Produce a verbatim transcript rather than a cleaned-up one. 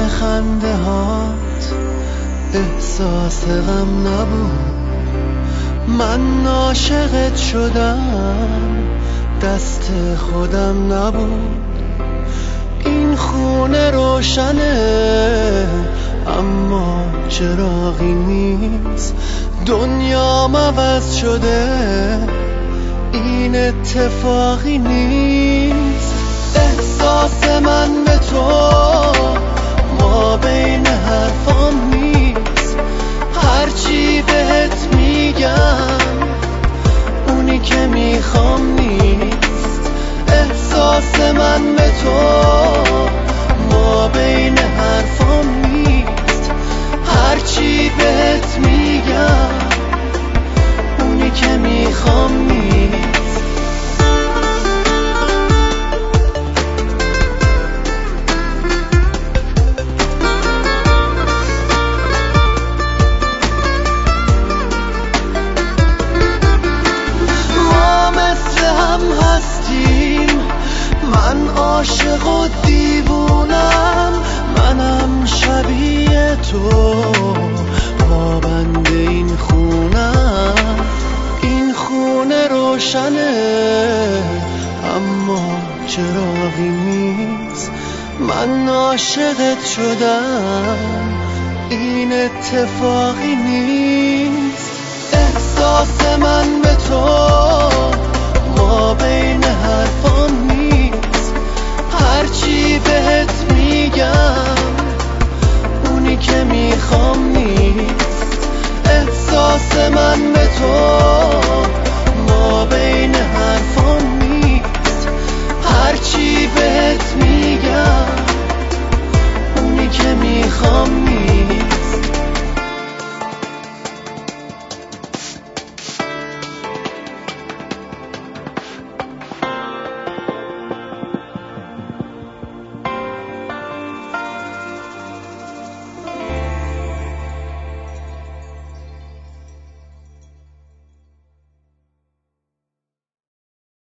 خنده هات احساس غم نبود. من عاشقت شدم دست خودم نبود. این خونه روشنه اما چراغی نیست. دنیام عوض شده این اتفاقی نیست. احساس من به تو ما بین حرفام نیست. هرچی بهت میگم اونی که میخوام نیست. احساس من به تو ما بین حرفام نیست. هرچی بهت میگم اونی که میخوام نیست. من عاشق و دیوونم، منم شبیه تو پابند این خونم. این خونه روشنه اما چراغی نیست. من عاشقت شدم این اتفاقی نیست. احساس من به تو ما بین حرفام نیست. هرچی بهت میگم